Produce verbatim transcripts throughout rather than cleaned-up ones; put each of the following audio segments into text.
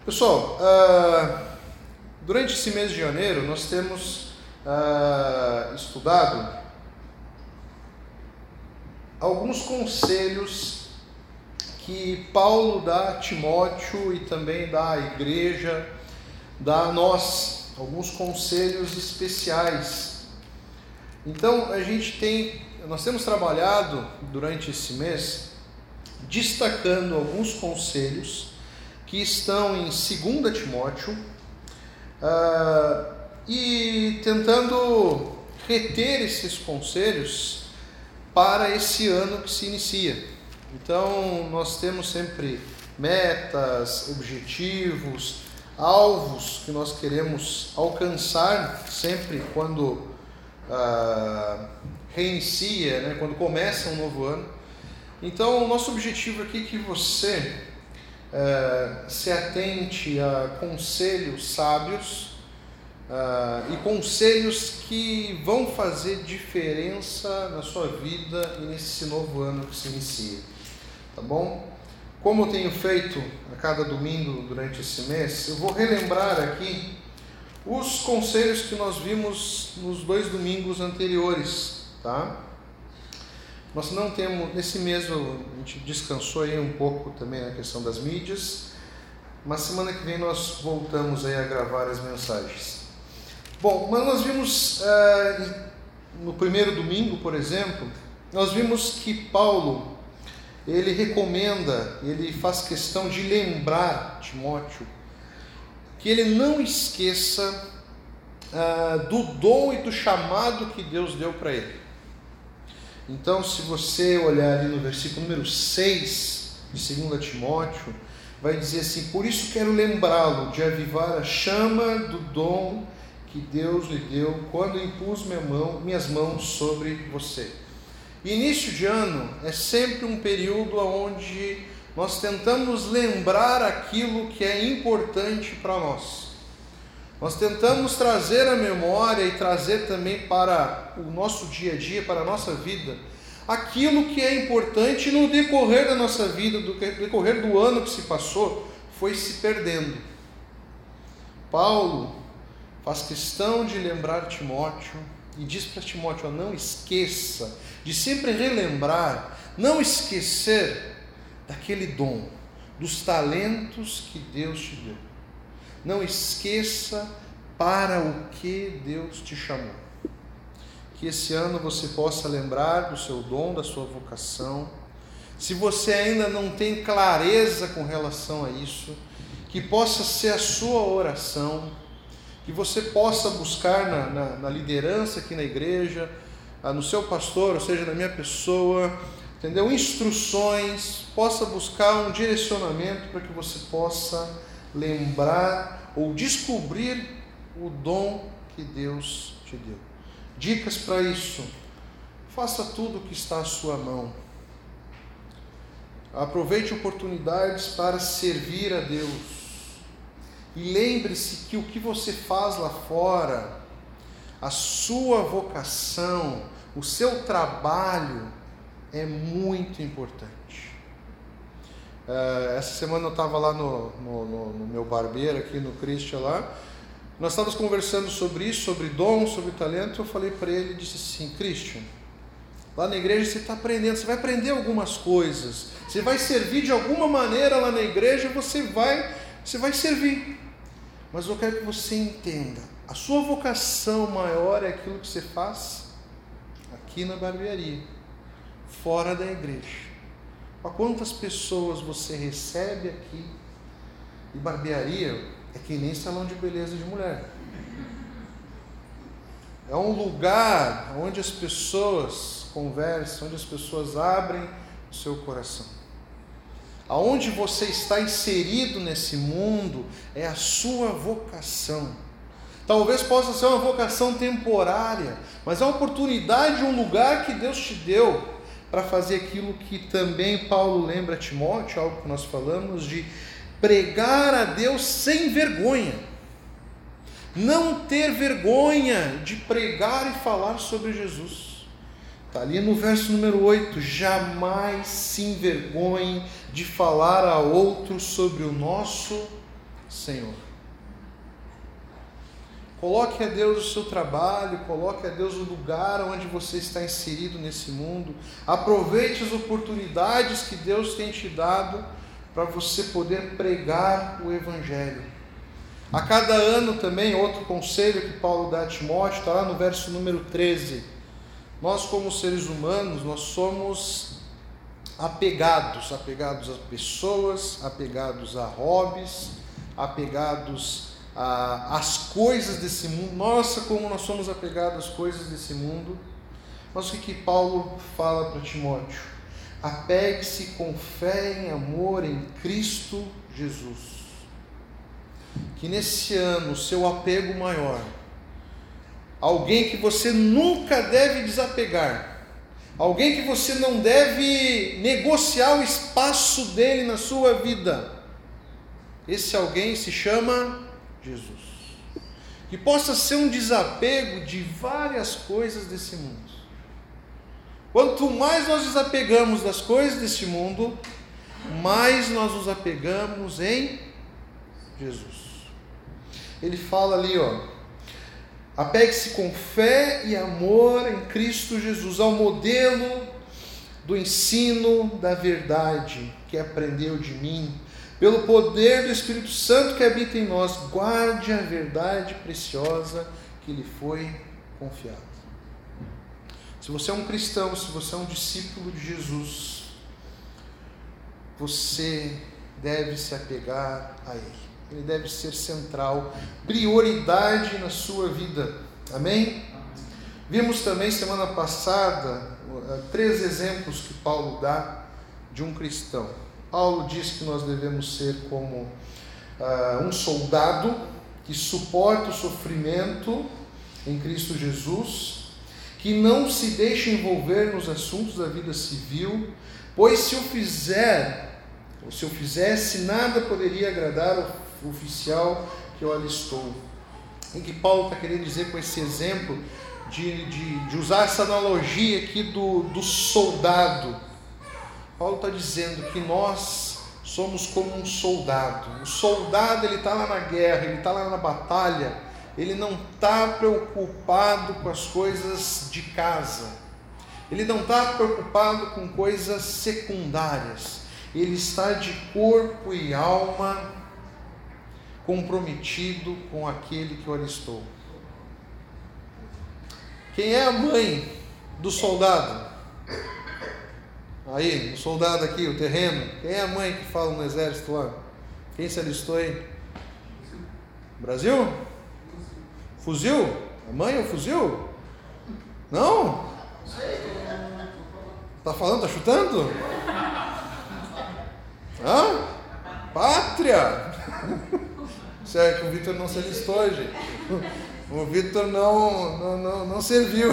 Pessoal, uh, durante esse mês de janeiro nós temos uh, estudado alguns conselhos que Paulo dá a Timóteo e também dá à igreja, dá a nós, alguns conselhos especiais. Então a gente tem, nós temos trabalhado durante esse mês destacando alguns conselhos que estão em Segunda Timóteo uh, e tentando reter esses conselhos para esse ano que se inicia. Então nós temos sempre metas, objetivos, alvos que nós queremos alcançar sempre quando uh, reinicia, né, quando começa um novo ano. Então o nosso objetivo aqui é que você Uh, se atente a conselhos sábios uh, e conselhos que vão fazer diferença na sua vida e nesse novo ano que se inicia, tá bom? Como eu tenho feito a cada domingo durante esse mês, eu vou relembrar aqui os conselhos que nós vimos nos dois domingos anteriores, tá? Nós não temos, nesse mês a gente descansou aí um pouco também na questão das mídias, mas semana que vem nós voltamos aí a gravar as mensagens. Bom, mas nós vimos, uh, no primeiro domingo, por exemplo, nós vimos que Paulo, ele recomenda, ele faz questão de lembrar Timóteo, que ele não esqueça uh, do dom e do chamado que Deus deu para ele. Então, se você olhar ali no versículo número seis de Segunda Timóteo, vai dizer assim: por isso quero lembrá-lo de avivar a chama do dom que Deus lhe deu quando impus minha mão, minhas mãos sobre você. Início de ano é sempre um período onde nós tentamos lembrar aquilo que é importante para nós. Nós tentamos trazer a memória e trazer também para o nosso dia a dia, para a nossa vida, aquilo que é importante no decorrer da nossa vida, no decorrer do ano que se passou, foi se perdendo. Paulo faz questão de lembrar Timóteo e diz para Timóteo: não esqueça de sempre relembrar, não esquecer daquele dom, dos talentos que Deus te deu. Não esqueça para o que Deus te chamou. Que esse ano você possa lembrar do seu dom, da sua vocação. Se você ainda não tem clareza com relação a isso, que possa ser a sua oração, que você possa buscar na, na, na liderança aqui na igreja, no seu pastor, ou seja, na minha pessoa, entendeu? Instruções, possa buscar um direcionamento para que você possa lembrar ou descobrir o dom que Deus te deu. Dicas para isso: faça tudo o que está à sua mão. Aproveite oportunidades para servir a Deus. E lembre-se que o que você faz lá fora, a sua vocação, o seu trabalho é muito importante. Uh, essa semana eu estava lá no, no, no, no meu barbeiro, aqui no Christian lá. Nós estávamos conversando sobre isso, sobre dom, sobre talento. Eu falei para ele, disse assim: Christian, lá na igreja você está aprendendo, você vai aprender algumas coisas, você vai servir de alguma maneira lá na igreja, você vai, você vai servir. Mas eu quero que você entenda, a sua vocação maior é aquilo que você faz aqui na barbearia, fora da igreja. Para quantas pessoas você recebe aqui? E barbearia é que nem salão de beleza de mulher. É um lugar onde as pessoas conversam, onde as pessoas abrem o seu coração. Aonde você está inserido nesse mundo é a sua vocação. Talvez possa ser uma vocação temporária, mas é a oportunidade, um lugar que Deus te deu para fazer aquilo que também Paulo lembra a Timóteo, algo que nós falamos, de pregar a Deus sem vergonha. Não ter vergonha de pregar e falar sobre Jesus. Está ali no verso número oito: jamais se envergonhe de falar a outros sobre o nosso Senhor. Coloque a Deus o seu trabalho, coloque a Deus o lugar onde você está inserido nesse mundo. Aproveite as oportunidades que Deus tem te dado para você poder pregar o Evangelho. A cada ano também, outro conselho que Paulo dá a Timóteo, está lá no verso número treze. Nós, como seres humanos, nós somos apegados, apegados a pessoas, apegados a hobbies, apegados às coisas desse mundo. Nossa, como nós somos apegados às coisas desse mundo. Mas o que, que Paulo fala para Timóteo? Apegue-se com fé e amor em Cristo Jesus. Que nesse ano o seu apego maior, alguém que você nunca deve desapegar, alguém que você não deve negociar o espaço dele na sua vida, esse alguém se chama Jesus. Que possa ser um desapego de várias coisas desse mundo. Quanto mais nós desapegamos das coisas desse mundo, mais nós nos apegamos em Jesus. Ele fala ali, ó, apegue-se com fé e amor em Cristo Jesus, ao modelo do ensino da verdade que aprendeu de mim, pelo poder do Espírito Santo que habita em nós. Guarde a verdade preciosa que lhe foi confiada. Se você é um cristão, se você é um discípulo de Jesus, você deve se apegar a Ele. Ele deve ser central, prioridade na sua vida. Amém? Vimos também semana passada três exemplos que Paulo dá de um cristão. Paulo diz que nós devemos ser como uh, um soldado que suporta o sofrimento em Cristo Jesus, que não se deixa envolver nos assuntos da vida civil, pois se o fizer, ou se eu fizesse, nada poderia agradar o oficial que eu alistou. O que Paulo está querendo dizer com esse exemplo de, de, de usar essa analogia aqui do, do soldado? Paulo está dizendo que nós somos como um soldado. O soldado, ele está lá na guerra, ele está lá na batalha, ele não está preocupado com as coisas de casa, ele não está preocupado com coisas secundárias, ele está de corpo e alma comprometido com aquele que o alistou. Quem é a mãe do soldado? Aí, o soldado aqui, o terreno. Quem é a mãe que fala no exército lá? Quem se alistou aí? Brasil? Fuzil? A mãe é o fuzil? Não? Tá falando, tá chutando? Hã? Pátria! Certo, que o Vitor não se alistou, gente. O Vitor não, não, não, não serviu.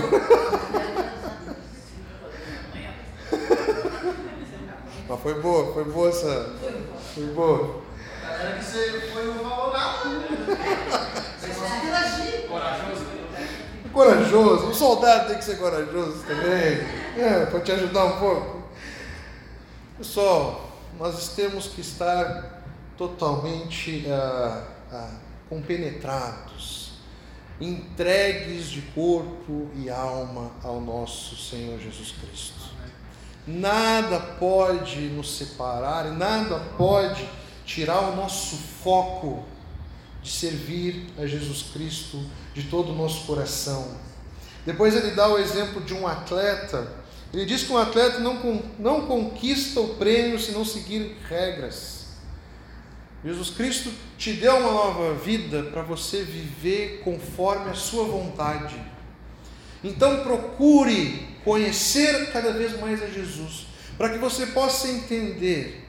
Mas foi boa, foi boa essa. Foi boa. Galera que você foi no valorado. Vocês vão interagir. Corajoso. Corajoso. Um soldado tem que ser corajoso também. É, para te ajudar um pouco. Pessoal, nós temos que estar totalmente ah, ah, compenetrados, entregues de corpo e alma ao nosso Senhor Jesus Cristo. Nada pode nos separar, nada pode tirar o nosso foco de servir a Jesus Cristo de todo o nosso coração. Depois ele dá o exemplo de um atleta. Ele diz que um atleta não, não conquista o prêmio se não seguir regras. Jesus Cristo te deu uma nova vida para você viver conforme a sua vontade. Então procure conhecer cada vez mais a Jesus, para que você possa entender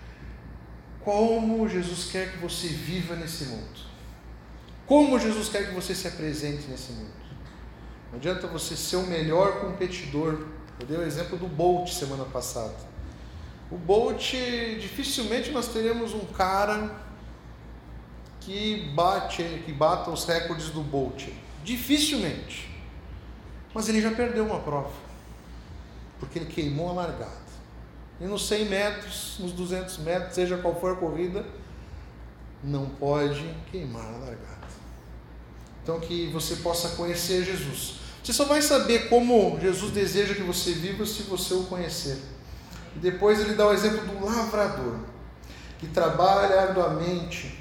como Jesus quer que você viva nesse mundo, como Jesus quer que você se apresente nesse mundo. Não adianta você ser o melhor competidor. Eu dei o exemplo do Bolt semana passada. O Bolt, dificilmente nós teremos um cara que bate, que bata os recordes do Bolt. Dificilmente. Mas ele já perdeu uma prova, porque ele queimou a largada. E nos cem metros, nos duzentos metros, seja qual for a corrida, não pode queimar a largada. Então que você possa conhecer Jesus. Você só vai saber como Jesus deseja que você viva se você o conhecer. E depois ele dá o exemplo do lavrador, que trabalha arduamente.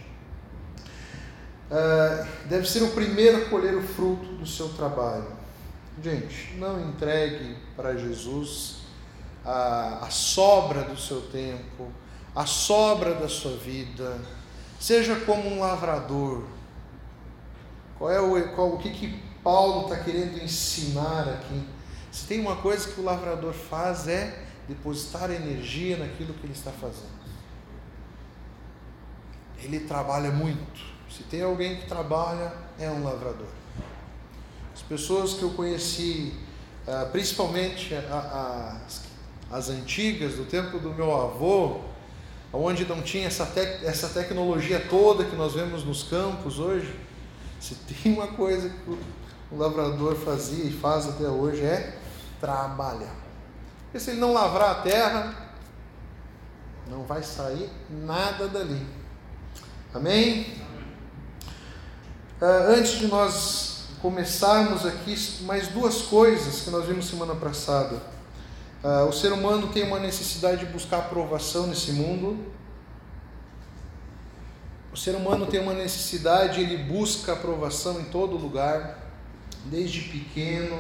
Uh, deve ser o primeiro a colher o fruto do seu trabalho. Gente, não entregue para Jesus a, a sobra do seu tempo, a sobra da sua vida. Seja como um lavrador. Qual é o, qual, o que, que Paulo está querendo ensinar aqui? Se tem uma coisa que o lavrador faz é depositar energia naquilo que ele está fazendo. Ele trabalha muito. Se tem alguém que trabalha, é um lavrador. As pessoas que eu conheci, principalmente as, as antigas, do tempo do meu avô, onde não tinha essa, tec, essa tecnologia toda que nós vemos nos campos hoje, se tem uma coisa que o lavrador fazia e faz até hoje é trabalhar. Porque se ele não lavrar a terra, não vai sair nada dali. Amém? Uh, antes de nós começarmos aqui, mais duas coisas que nós vimos semana passada. Uh, o ser humano tem uma necessidade de buscar aprovação nesse mundo. O ser humano tem uma necessidade, ele busca aprovação em todo lugar, desde pequeno,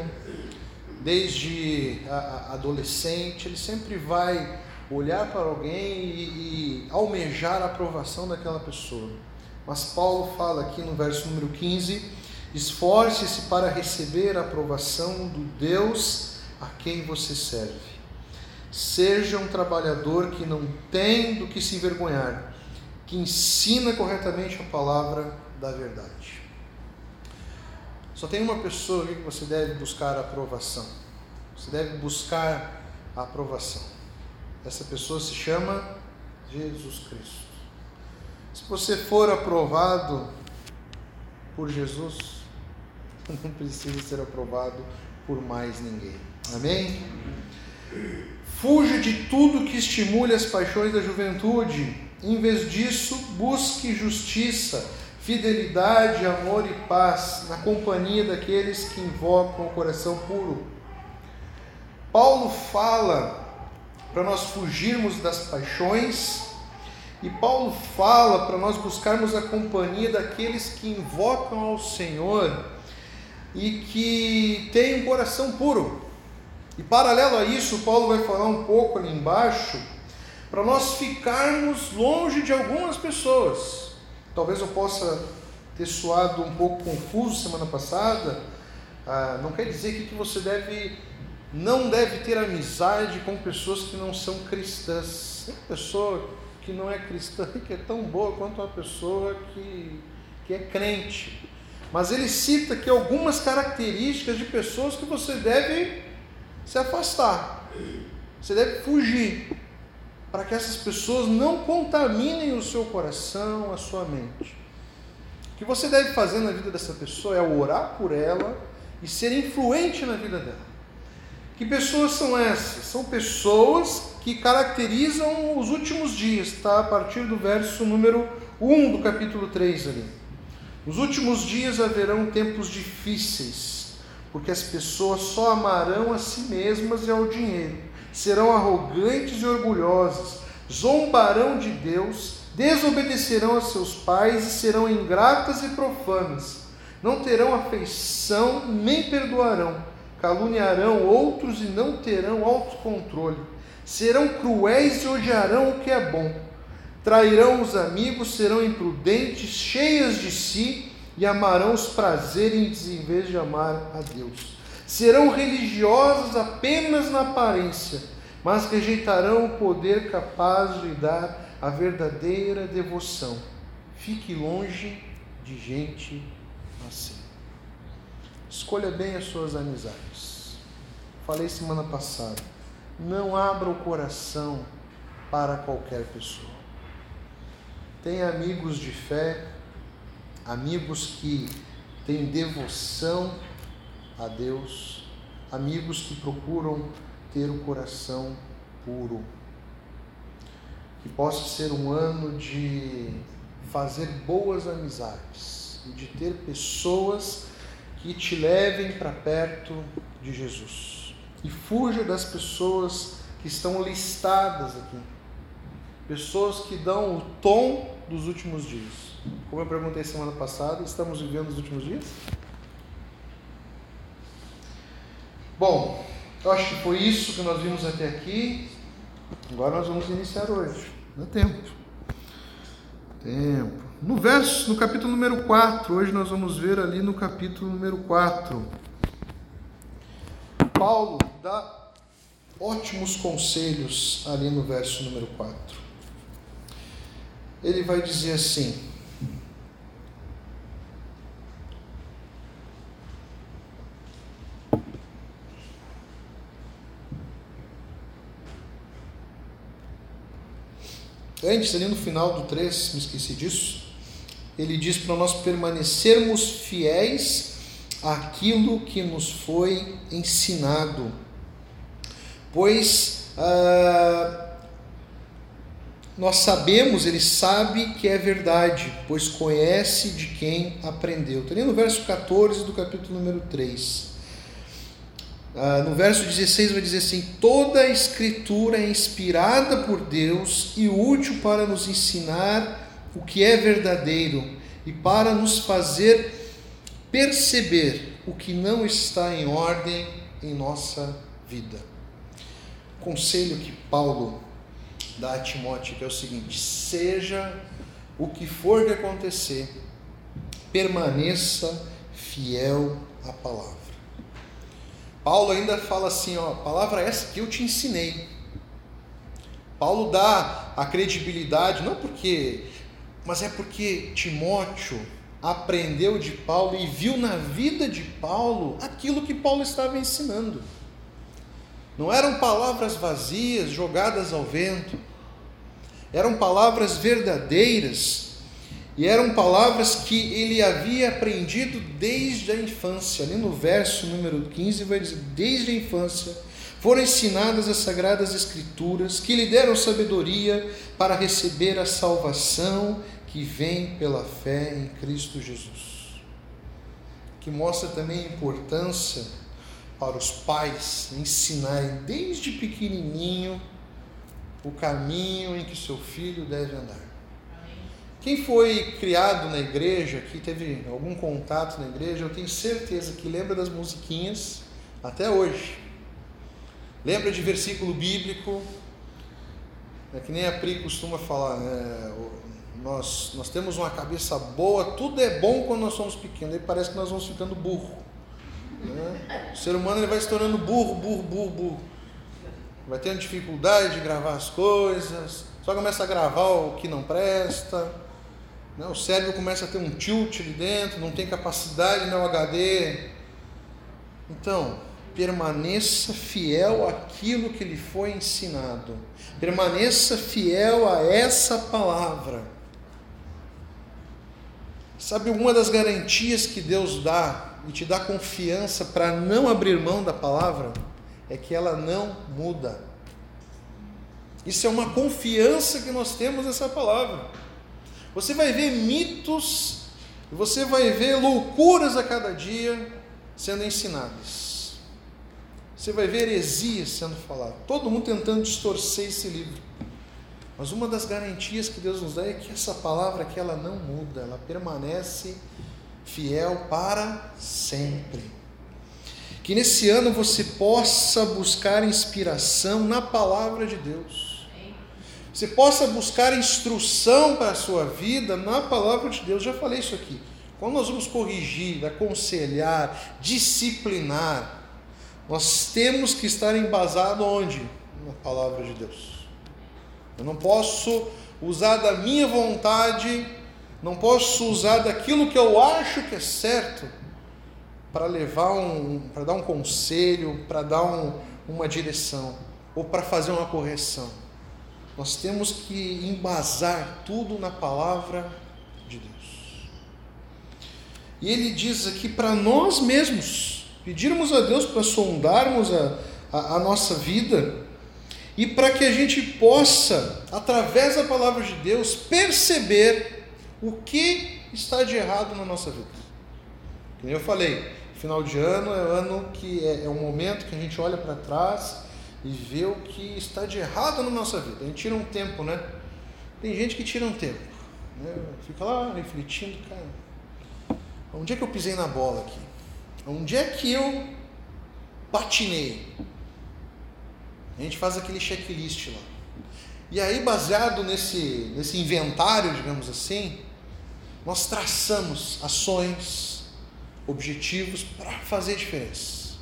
desde a, a adolescente, ele sempre vai olhar para alguém e, e almejar a aprovação daquela pessoa. Mas Paulo fala aqui no verso número quinze, esforce-se para receber a aprovação do Deus a quem você serve. Seja um trabalhador que não tem do que se envergonhar, que ensina corretamente a palavra da verdade. Só tem uma pessoa aqui que você deve buscar a aprovação. Você deve buscar a aprovação. Essa pessoa se chama Jesus Cristo. Se você for aprovado por Jesus, não precisa ser aprovado por mais ninguém. Amém? Fuja de tudo que estimule as paixões da juventude. Em vez disso, busque justiça, fidelidade, amor e paz na companhia daqueles que invocam o coração puro. Paulo fala para nós fugirmos das paixões e Paulo fala para nós buscarmos a companhia daqueles que invocam ao Senhor e que têm um coração puro. E paralelo a isso, Paulo vai falar um pouco ali embaixo para nós ficarmos longe de algumas pessoas. Talvez eu possa ter soado um pouco confuso semana passada. Ah, não quer dizer que você deve, não deve ter amizade com pessoas que não são cristãs. Tem pessoa que não é cristã que é tão boa quanto uma pessoa que, que é crente. Mas ele cita aqui algumas características de pessoas que você deve se afastar. Você deve fugir, para que essas pessoas não contaminem o seu coração, a sua mente. O que você deve fazer na vida dessa pessoa é orar por ela e ser influente na vida dela. Que pessoas são essas? São pessoas que caracterizam os últimos dias, tá? A partir do verso número um do capítulo três ali. Nos últimos dias haverão tempos difíceis, porque as pessoas só amarão a si mesmas e ao dinheiro. Serão arrogantes e orgulhosas, zombarão de Deus, desobedecerão a seus pais e serão ingratas e profanas. Não terão afeição nem perdoarão, caluniarão outros e não terão autocontrole. Serão cruéis e odiarão o que é bom. Trairão os amigos, serão imprudentes, cheias de si e amarão os prazeres em vez de amar a Deus. Serão religiosos apenas na aparência, mas rejeitarão o poder capaz de dar a verdadeira devoção. Fique longe de gente assim. Escolha bem as suas amizades. Falei semana passada, não abra o coração para qualquer pessoa. Tenha amigos de fé, amigos que têm devoção a Deus, amigos que procuram ter o coração puro. Que possa ser um ano de fazer boas amizades e de ter pessoas que te levem para perto de Jesus. E fuja das pessoas que estão listadas aqui. Pessoas que dão o tom dos últimos dias. Como eu perguntei semana passada, estamos vivendo os últimos dias? Bom, eu acho que foi isso que nós vimos até aqui. Agora nós vamos iniciar hoje. Dá tempo. Tempo. No verso, no capítulo número quatro, hoje nós vamos ver ali no capítulo número quatro. Paulo dá ótimos conselhos ali no verso número quatro. Ele vai dizer assim: antes, ali no final do três, me esqueci disso, ele diz para nós permanecermos fiéis àquilo que nos foi ensinado, pois ah, nós sabemos, ele sabe que é verdade, pois conhece de quem aprendeu. Está ali no verso catorze do capítulo número três. Ah, no verso dezesseis vai dizer assim: toda a escritura é inspirada por Deus e útil para nos ensinar o que é verdadeiro e para nos fazer perceber o que não está em ordem em nossa vida. O conselho que Paulo dá a Timóteo é o seguinte: seja o que for que acontecer, permaneça fiel à palavra. Paulo ainda fala assim, ó, a palavra é essa que eu te ensinei. Paulo dá a credibilidade, não porque, mas é porque Timóteo aprendeu de Paulo e viu na vida de Paulo aquilo que Paulo estava ensinando. Não eram palavras vazias, jogadas ao vento. Eram palavras verdadeiras. E eram palavras que ele havia aprendido desde a infância. Ali no verso número quinze vai dizer: desde a infância foram ensinadas as sagradas escrituras, que lhe deram sabedoria para receber a salvação que vem pela fé em Cristo Jesus. Que mostra também a importância para os pais ensinarem desde pequenininho o caminho em que seu filho deve andar. Quem foi criado na igreja, que teve algum contato na igreja, eu tenho certeza que lembra das musiquinhas até hoje. Lembra de versículo bíblico, é que nem a Pri costuma falar, né? nós, nós temos uma cabeça boa, tudo é bom quando nós somos pequenos, aí parece que nós vamos ficando burro. Né? O ser humano ele vai se tornando burro, burro, burro, burro. Vai tendo dificuldade de gravar as coisas, só começa a gravar o que não presta. O cérebro começa a ter um tilt ali dentro, não tem capacidade no H D. Então, permaneça fiel àquilo que lhe foi ensinado. Permaneça fiel a essa palavra. Sabe, uma das garantias que Deus dá e te dá confiança para não abrir mão da palavra é que ela não muda. Isso é uma confiança que nós temos nessa palavra. Você vai ver mitos, você vai ver loucuras a cada dia sendo ensinadas. Você vai ver heresias sendo faladas. Todo mundo tentando distorcer esse livro. Mas uma das garantias que Deus nos dá é que essa palavra que ela não muda, ela permanece fiel para sempre. Que nesse ano você possa buscar inspiração na palavra de Deus. Você possa buscar instrução para a sua vida na palavra de Deus. Já falei isso aqui. Quando nós vamos corrigir, aconselhar, disciplinar, nós temos que estar embasado onde? Na palavra de Deus. Eu não posso usar da minha vontade, não posso usar daquilo que eu acho que é certo para levar um, para dar um conselho, para dar um, uma direção ou para fazer uma correção. Nós temos que embasar tudo na palavra de Deus. E ele diz aqui para nós mesmos, pedirmos a Deus para sondarmos a, a, a nossa vida e para que a gente possa, através da palavra de Deus, perceber O que está de errado na nossa vida? Como eu falei, final de ano é ano que é, é um momento que a gente olha para trás e vê o que está de errado na nossa vida. A gente tira um tempo, né? Tem gente que tira um tempo, né? Fica lá refletindo, cara, onde é que eu pisei na bola aqui? Onde é que eu patinei? A gente faz aquele checklist lá. E aí, baseado nesse, nesse inventário, digamos assim, nós traçamos ações, objetivos para fazer diferença.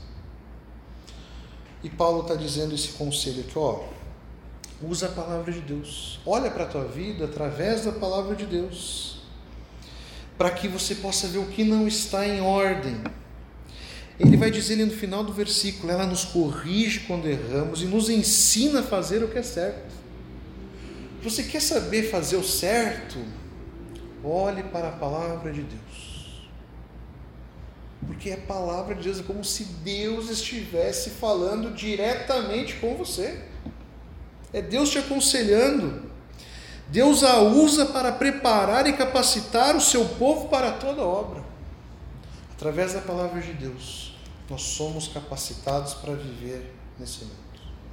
E Paulo está dizendo esse conselho aqui, ó, usa a palavra de Deus, olha para a tua vida através da palavra de Deus, para que você possa ver o que não está em ordem. Ele vai dizer ali no final do versículo, ela nos corrige quando erramos e nos ensina a fazer o que é certo. Você quer saber fazer o certo? Olhe para a palavra de Deus. Porque a palavra de Deus é como se Deus estivesse falando diretamente com você. É Deus te aconselhando. Deus a usa para preparar e capacitar o seu povo para toda obra. Através da palavra de Deus, nós somos capacitados para viver nesse mundo.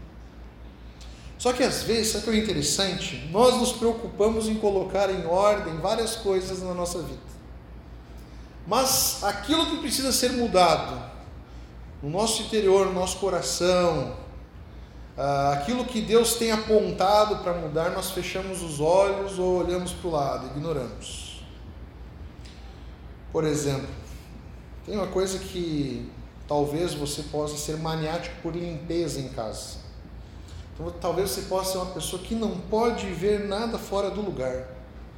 Só que às vezes, sabe o que é interessante? Nós nos preocupamos em colocar em ordem várias coisas na nossa vida. Mas aquilo que precisa ser mudado no nosso interior, no nosso coração, aquilo que Deus tem apontado para mudar, nós fechamos os olhos ou olhamos para o lado, ignoramos. Por exemplo, tem uma coisa que talvez você possa ser maniático por limpeza em casa. Então, talvez você possa ser uma pessoa que não pode ver nada fora do lugar.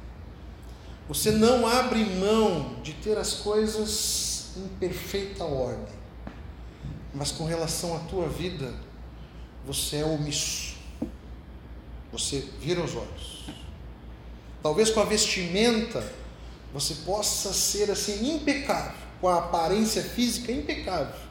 Você não abre mão de ter as coisas em perfeita ordem. Mas com relação à tua vida, você é omisso. Você vira os olhos. Talvez com a vestimenta, você possa ser assim impecável, com a aparência física impecável.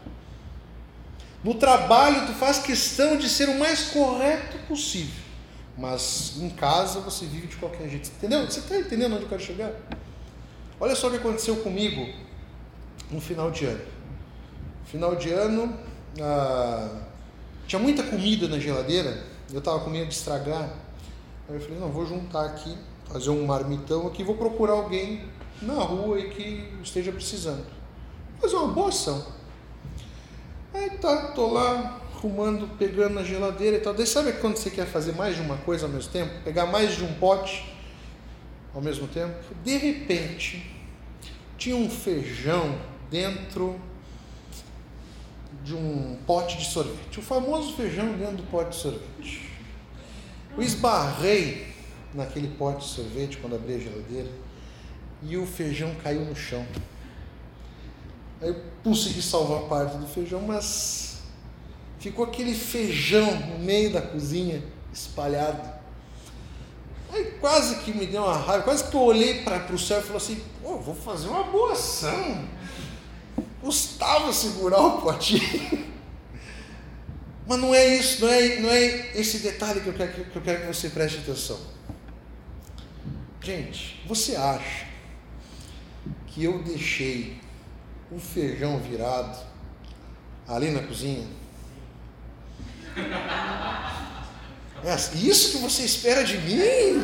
No trabalho, tu faz questão de ser o mais correto possível. Mas em casa, você vive de qualquer jeito. Entendeu? Você está entendendo onde eu quero chegar? Olha só o que aconteceu comigo no final de ano. Final de ano, ah, tinha muita comida na geladeira. Eu estava com medo de estragar. Aí eu falei, não, vou juntar aqui, fazer um marmitão aqui, vou procurar alguém na rua e que esteja precisando. Vou fazer uma boa ação. Aí tá, tô lá arrumando, pegando na geladeira e tal. Daí sabe quando você quer fazer mais de uma coisa ao mesmo tempo? Pegar mais de um pote ao mesmo tempo? De repente, tinha um feijão dentro de um pote de sorvete. O famoso feijão dentro do pote de sorvete. Eu esbarrei naquele pote de sorvete quando abri a geladeira e o feijão caiu no chão. Aí eu consegui salvar parte do feijão, mas ficou aquele feijão no meio da cozinha, espalhado. Aí quase que me deu uma raiva, quase que eu olhei para o céu e falei assim, pô, vou fazer uma boa ação. Custava segurar o potinho. Mas não é isso, não é, não é esse detalhe que eu, quero, que eu quero que você preste atenção. Gente, você acha que eu deixei o feijão virado ali na cozinha? É isso que você espera de mim?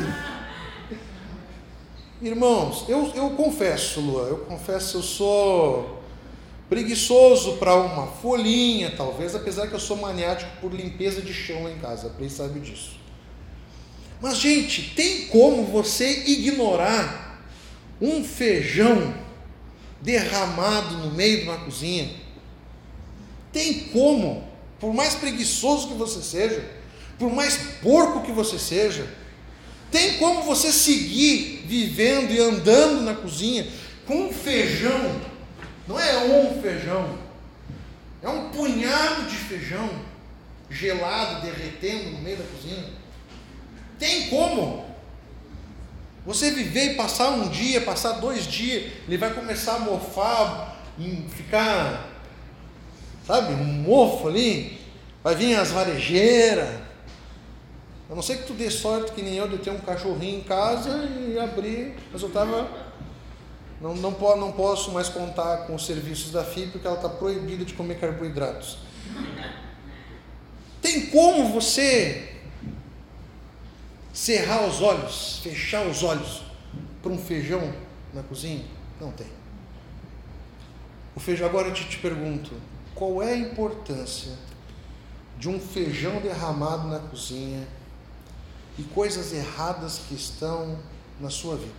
Irmãos, eu, eu confesso, Lua, eu confesso, eu sou preguiçoso para uma folhinha, talvez, apesar que eu sou maniático por limpeza de chão lá em casa, a Pri sabe disso. Mas, gente, tem como você ignorar um feijão derramado no meio de uma cozinha? Tem como, por mais preguiçoso que você seja, por mais porco que você seja, tem como você seguir vivendo e andando na cozinha com um feijão? Não é um feijão, é um punhado de feijão gelado, derretendo no meio da cozinha. Tem como você viver e passar um dia, passar dois dias, ele vai começar a mofar, ficar, sabe, um mofo ali, vai vir as varejeiras, A não ser que tu dê sorte, que nem eu, de ter um cachorrinho em casa e abrir. Mas eu estava... Não, não, não posso mais contar com os serviços da F I B, porque ela está proibida de comer carboidratos. Tem como você cerrar os olhos, fechar os olhos para um feijão na cozinha? Não tem. O feijão, agora eu te, te pergunto, qual é a importância de um feijão derramado na cozinha e coisas erradas que estão na sua vida?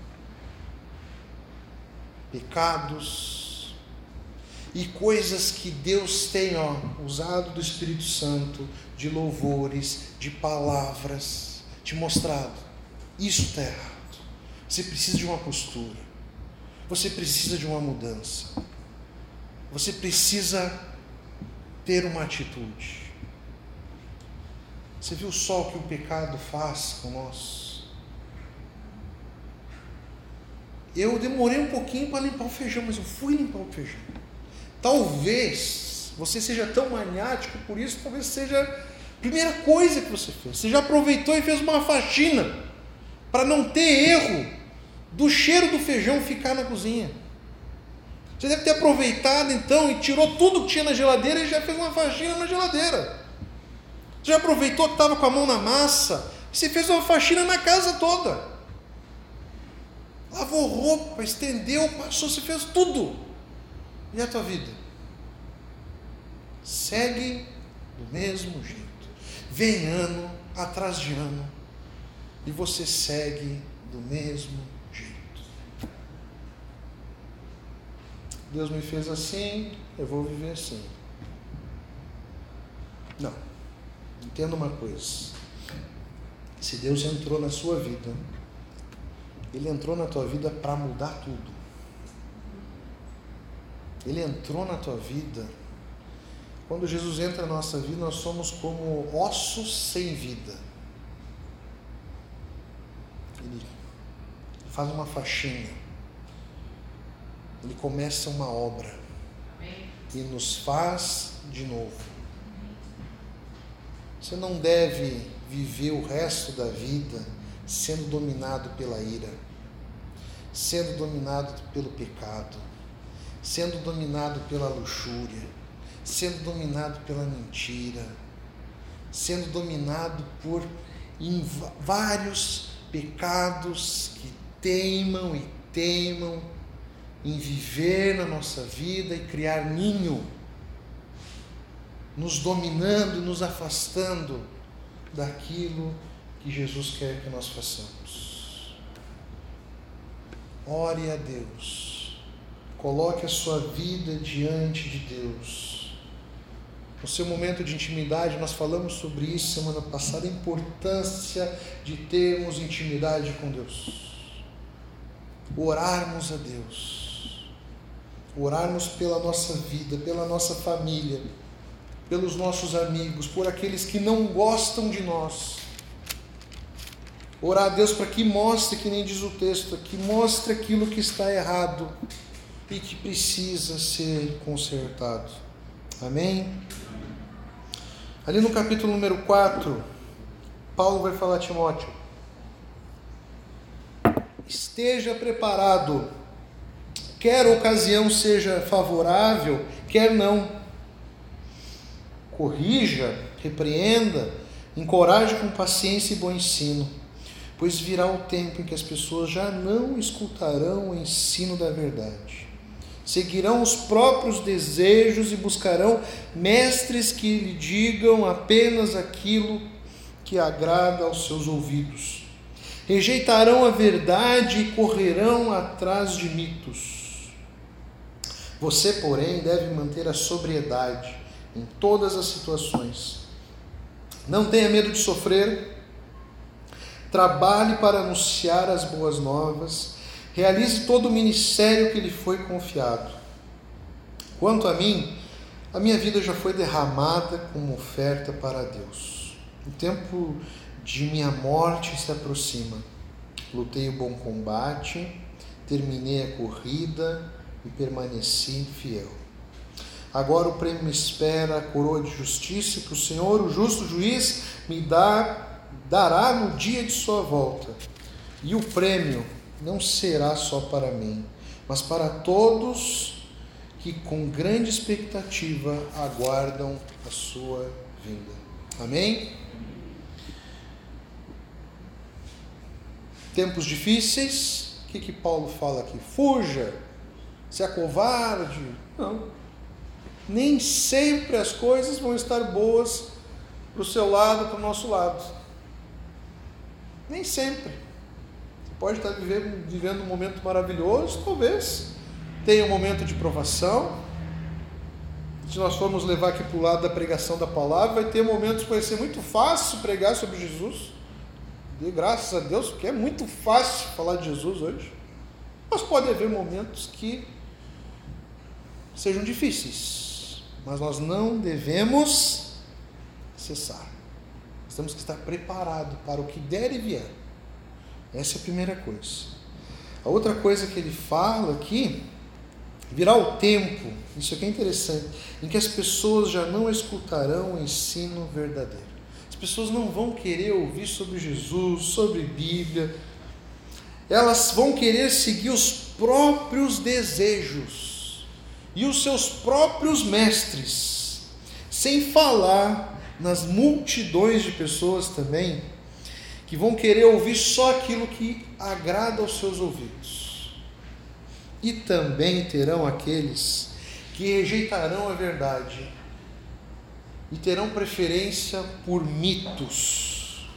Pecados e coisas que Deus tem, ó, usado do Espírito Santo, de louvores, de palavras, te mostrado. Isso está errado. Você precisa de uma postura. Você precisa de uma mudança. Você precisa ter uma atitude. Você viu só o que o pecado faz com nós? Eu demorei um pouquinho para limpar o feijão, mas eu fui limpar o feijão. Talvez você seja tão maniático por isso, talvez seja a primeira coisa que você fez. Você já aproveitou e fez uma faxina para não ter erro do cheiro do feijão ficar na cozinha. Você deve ter aproveitado então e tirou tudo que tinha na geladeira e já fez uma faxina na geladeira. Você já aproveitou que estava com a mão na massa e você fez uma faxina na casa toda. Lavou roupa, estendeu, passou, você fez tudo. E a tua vida? Segue do mesmo jeito. Vem ano atrás de ano e você segue do mesmo jeito. Deus me fez assim, eu vou viver assim. Não. Entenda uma coisa. Se Deus entrou na sua vida, Ele entrou na tua vida para mudar tudo. Ele entrou na tua vida. Quando Jesus entra na nossa vida, nós somos como ossos sem vida. Ele faz uma faxina. Ele começa uma obra. E nos faz de novo. Você não deve viver o resto da vida sendo dominado pela ira, sendo dominado pelo pecado, sendo dominado pela luxúria, sendo dominado pela mentira, sendo dominado por vários pecados que teimam e teimam em viver na nossa vida e criar ninho, nos dominando, nos afastando daquilo que Jesus quer que nós façamos. Ore a Deus, coloque a sua vida diante de Deus. No seu momento de intimidade, nós falamos sobre isso semana passada, a importância de termos intimidade com Deus. Orarmos a Deus, orarmos pela nossa vida, pela nossa família, pelos nossos amigos, por aqueles que não gostam de nós. Orar a Deus para que mostre, que nem diz o texto, que mostre aquilo que está errado e que precisa ser consertado. Amém? Ali no capítulo número quatro, Paulo vai falar a Timóteo: esteja preparado, quer a ocasião seja favorável, quer não. Corrija, repreenda, encoraje com paciência e bom ensino, pois virá o tempo em que as pessoas já não escutarão o ensino da verdade. Seguirão os próprios desejos e buscarão mestres que lhe digam apenas aquilo que agrada aos seus ouvidos. Rejeitarão a verdade e correrão atrás de mitos. Você, porém, deve manter a sobriedade em todas as situações. Não tenha medo de sofrer. Trabalhe para anunciar as boas novas. Realize todo o ministério que lhe foi confiado. Quanto a mim, a minha vida já foi derramada como oferta para Deus. O tempo de minha morte se aproxima. Lutei o bom combate, terminei a corrida e permaneci fiel. Agora o prêmio me espera, a coroa de justiça que o Senhor, o justo juiz, me dá dará no dia de sua volta, e o prêmio não será só para mim, mas para todos que com grande expectativa aguardam a sua vinda. Amém? Tempos difíceis, o que que Paulo fala aqui? Fuja, se acovarde. Não. Nem sempre as coisas vão estar boas para o seu lado, para o nosso lado. Nem sempre. Você pode estar vivendo, vivendo um momento maravilhoso, talvez tenha um momento de provação. Se nós formos levar aqui para o lado da pregação da palavra, vai ter momentos que vai ser muito fácil pregar sobre Jesus. Dê graças a Deus, porque é muito fácil falar de Jesus hoje. Mas pode haver momentos que sejam difíceis, mas nós não devemos cessar. Nós temos que estar preparados para o que der e vier. Essa é a primeira coisa. A outra coisa que ele fala aqui, virá o tempo, isso aqui é interessante, em que as pessoas já não escutarão o ensino verdadeiro. As pessoas não vão querer ouvir sobre Jesus, sobre Bíblia. Elas vão querer seguir os próprios desejos e os seus próprios mestres, sem falar nas multidões de pessoas também, que vão querer ouvir só aquilo que agrada aos seus ouvidos. E também terão aqueles que rejeitarão a verdade e terão preferência por mitos.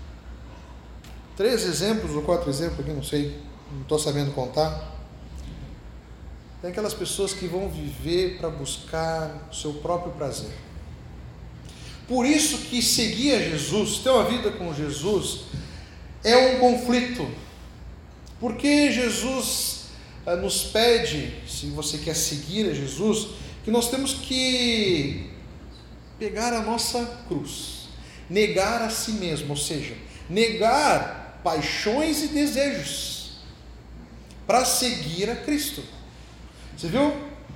Três exemplos ou quatro exemplos aqui, não sei, não estou sabendo contar. Tem aquelas pessoas que vão viver para buscar o seu próprio prazer. Por isso que seguir a Jesus, ter uma vida com Jesus, é um conflito. Porque Jesus nos pede, se você quer seguir a Jesus, que nós temos que pegar a nossa cruz, negar a si mesmo, ou seja, negar paixões e desejos para seguir a Cristo. Você viu?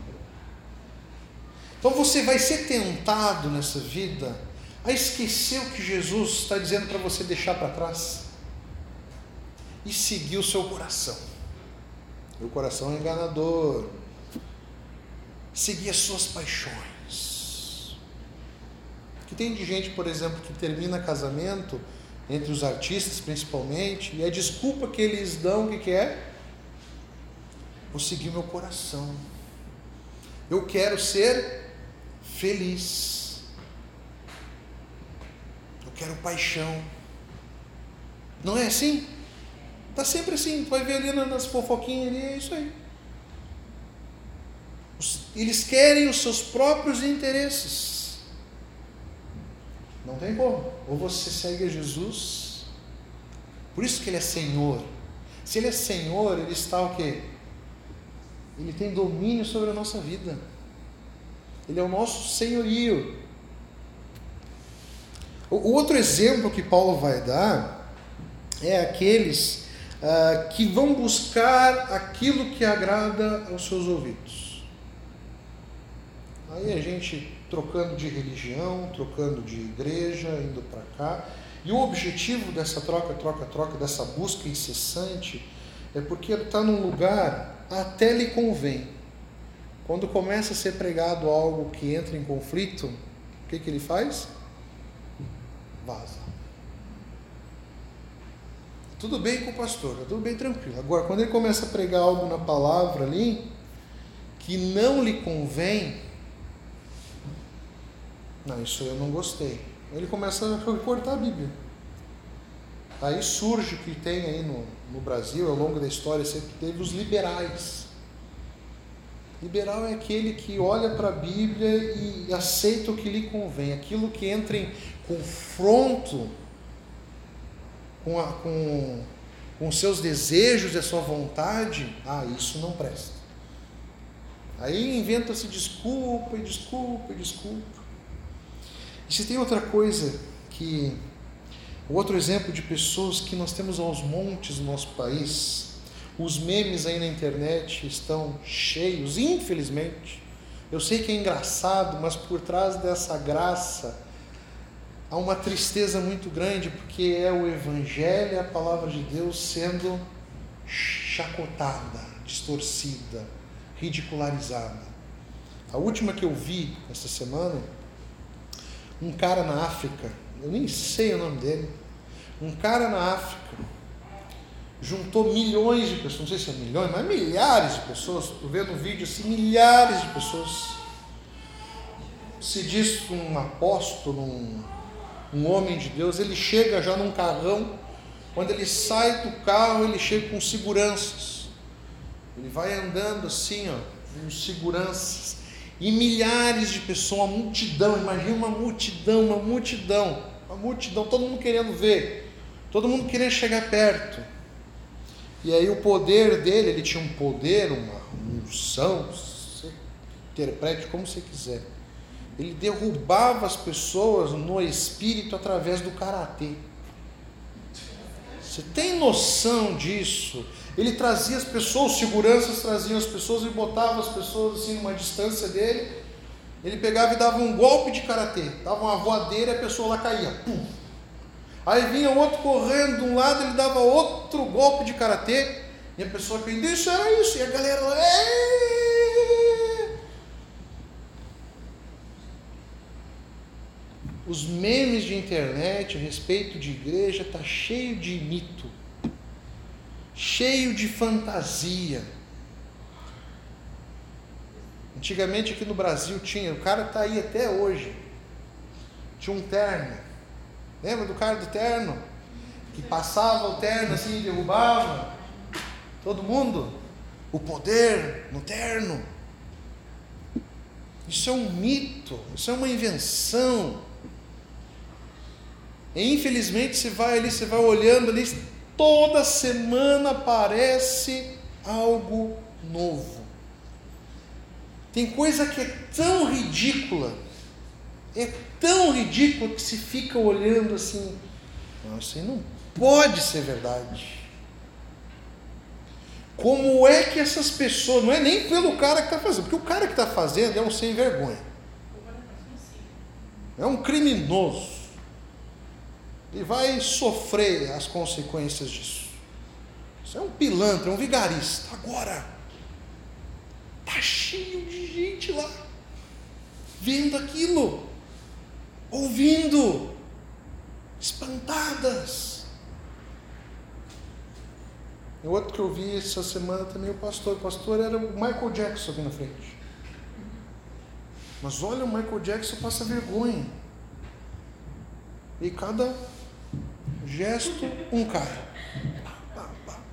Então você vai ser tentado nessa vida a esquecer o que Jesus está dizendo para você deixar para trás e seguir o seu coração. O coração é enganador. Seguir as suas paixões. Que tem de gente, por exemplo, que termina casamento, entre os artistas principalmente, e a desculpa que eles dão, o que, que é? Vou seguir meu coração. Eu quero ser feliz. Eu quero paixão. Não é assim? Está sempre assim. Tu vai ver ali nas fofoquinhas ali, é isso aí. Eles querem os seus próprios interesses. Não tem como. Ou você segue a Jesus. Por isso que Ele é Senhor. Se Ele é Senhor, Ele está o quê? Ele tem domínio sobre a nossa vida. Ele é o nosso senhorio. O outro exemplo que Paulo vai dar é aqueles ah, que vão buscar aquilo que agrada aos seus ouvidos. Aí a gente trocando de religião, trocando de igreja, indo para cá. E o objetivo dessa troca, troca, troca, dessa busca incessante, é porque ele está num lugar, até lhe convém. Quando começa a ser pregado algo que entra em conflito, o que, que ele faz? Vaza. Tudo bem com o pastor, tudo bem tranquilo. Agora, quando ele começa a pregar algo na palavra ali, que não lhe convém, não, isso eu não gostei. Ele começa a cortar a Bíblia. Aí surge o que tem aí no, no Brasil, ao longo da história, sempre teve os liberais. Liberal é aquele que olha para a Bíblia e aceita o que lhe convém, aquilo que entra em confronto com, a, com, com os seus desejos e a sua vontade, ah, isso não presta. Aí inventa-se desculpa e desculpa e desculpa. E se tem outra coisa que, outro exemplo de pessoas que nós temos aos montes no nosso país, os memes aí na internet estão cheios, infelizmente. Eu sei que é engraçado, mas por trás dessa graça há uma tristeza muito grande, porque é o Evangelho, a palavra de Deus sendo chacotada, distorcida, ridicularizada. A última que eu vi essa semana, um cara na África, eu nem sei o nome dele, um cara na África juntou milhões de pessoas, não sei se é milhões, mas milhares de pessoas, estou vendo um vídeo assim, milhares de pessoas, se diz um apóstolo, um, um homem de Deus, ele chega já num carrão, quando ele sai do carro, ele chega com seguranças, ele vai andando assim, ó, com seguranças, e milhares de pessoas, uma multidão, imagina uma multidão, uma multidão, uma multidão, todo mundo querendo ver, todo mundo querendo chegar perto. E aí o poder dele, ele tinha um poder, uma unção, você interprete como você quiser. Ele derrubava as pessoas no espírito através do karatê. Você tem noção disso? Ele trazia as pessoas, os seguranças traziam as pessoas e botavam as pessoas assim numa distância dele. Ele pegava e dava um golpe de karatê, dava uma voadeira e a pessoa lá caía. Pum. Aí vinha outro correndo de um lado, ele dava outro golpe de karatê e a pessoa caía. Isso era isso. E a galera lá... Eee! Os memes de internet a respeito de igreja está cheio de mito, cheio de fantasia. Antigamente aqui no Brasil tinha, o cara está aí até hoje, tinha um terno, lembra do cara do terno? Que passava o terno assim e derrubava todo mundo, o poder no terno. Isso é um mito, isso é uma invenção. E infelizmente você vai ali, você vai olhando ali, toda semana aparece algo novo. Tem coisa que é tão ridícula, é tão ridícula que se fica olhando assim, não, isso aí não pode ser verdade. Como é que essas pessoas, não é nem pelo cara que está fazendo, porque o cara que está fazendo é um sem vergonha, é um criminoso, e vai sofrer as consequências disso. Isso é um pilantra, é um vigarista. Agora, está cheio de gente lá, vendo aquilo, ouvindo, espantadas. E outro que eu vi essa semana também, o pastor. O pastor era o Michael Jackson aqui na frente. Mas olha, o Michael Jackson passa vergonha. E cada gesto, um cara. Pá, pá, pá.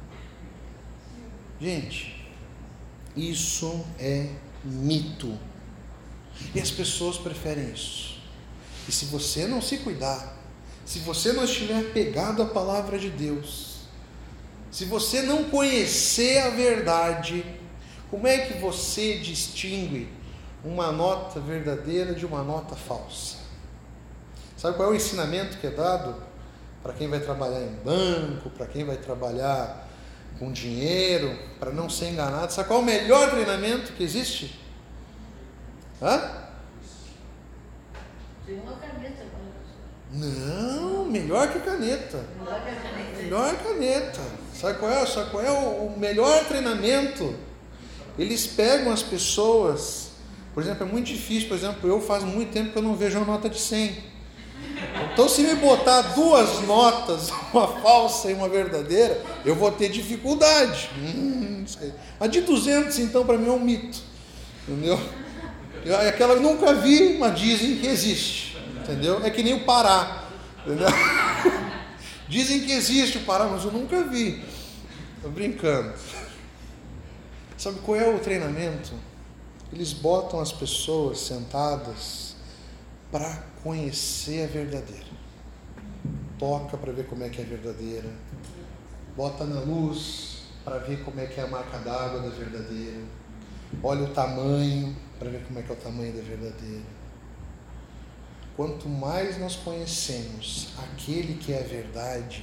Gente, isso é mito. E as pessoas preferem isso. E se você não se cuidar, se você não estiver pegado à palavra de Deus, se você não conhecer a verdade, como é que você distingue uma nota verdadeira de uma nota falsa? Sabe qual é o ensinamento que é dado para quem vai trabalhar em banco, para quem vai trabalhar com dinheiro, para não ser enganado? Sabe qual é o melhor treinamento que existe? Hã? Tem uma caneta agora. Não, melhor que caneta. Melhor que a caneta. Melhor caneta. Sabe qual é? Sabe qual é o, o melhor treinamento? Eles pegam as pessoas, por exemplo, é muito difícil, por exemplo, eu faz muito tempo que eu não vejo uma nota de cem. Então, se me botar duas notas, uma falsa e uma verdadeira, eu vou ter dificuldade. Hum, a de duzentos, então, para mim é um mito. Entendeu? É aquela que eu nunca vi, mas dizem que existe. Entendeu? É que nem o Pará. Entendeu? Dizem que existe o Pará, mas eu nunca vi. Estou brincando. Sabe qual é o treinamento? Eles botam as pessoas sentadas para conhecer a verdadeira. Toca para ver como é que é a verdadeira. Bota na luz para ver como é que é a marca d'água da verdadeira. Olha o tamanho para ver como é que é o tamanho da verdadeira. Quanto mais nós conhecemos aquele que é a verdade,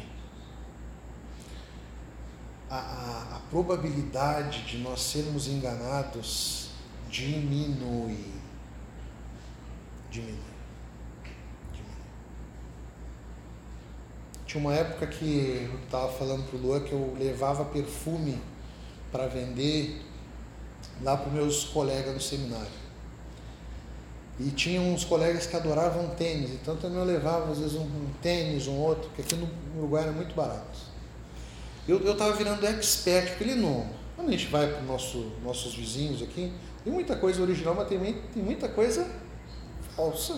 a, a, a probabilidade de nós sermos enganados diminui. Diminui. Diminui. Tinha uma época que eu estava falando para o Luan que eu levava perfume para vender lá para os meus colegas no seminário. E tinha uns colegas que adoravam tênis, então também eu levava às vezes um, um tênis, um outro, porque aqui no Uruguai era muito barato. Eu estava virando expert, porque ele não... Quando a gente vai para os nosso, nossos vizinhos aqui, tem muita coisa original, mas tem, tem muita coisa falsa.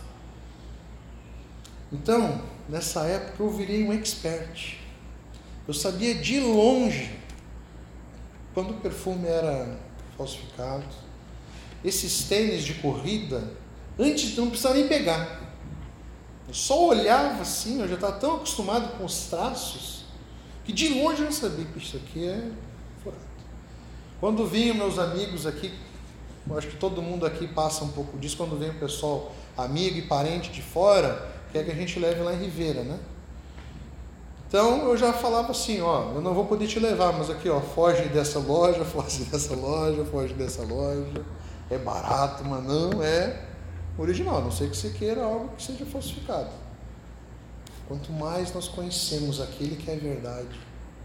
Então, nessa época eu virei um expert. Eu sabia de longe quando o perfume era falsificado. Esses tênis de corrida, antes não precisava nem pegar. Eu só olhava assim, eu já estava tão acostumado com os traços, que de longe eu já sabia que isso aqui é furado. Quando vinham meus amigos aqui, eu acho que todo mundo aqui passa um pouco disso, quando vem o pessoal, amigo e parente de fora, quer que a gente leve lá em Ribeira, né? Então eu já falava assim, ó, eu não vou poder te levar, mas aqui, ó, foge dessa loja, foge dessa loja, foge dessa loja. É barato, mas não é original, a não ser que você queira algo que seja falsificado. Quanto mais nós conhecemos aquele que é verdade,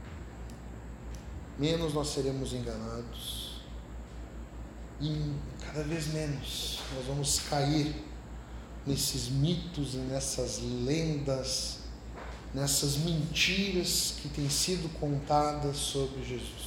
menos nós seremos enganados e cada vez menos nós vamos cair nesses mitos e nessas lendas, nessas mentiras que têm sido contadas sobre Jesus.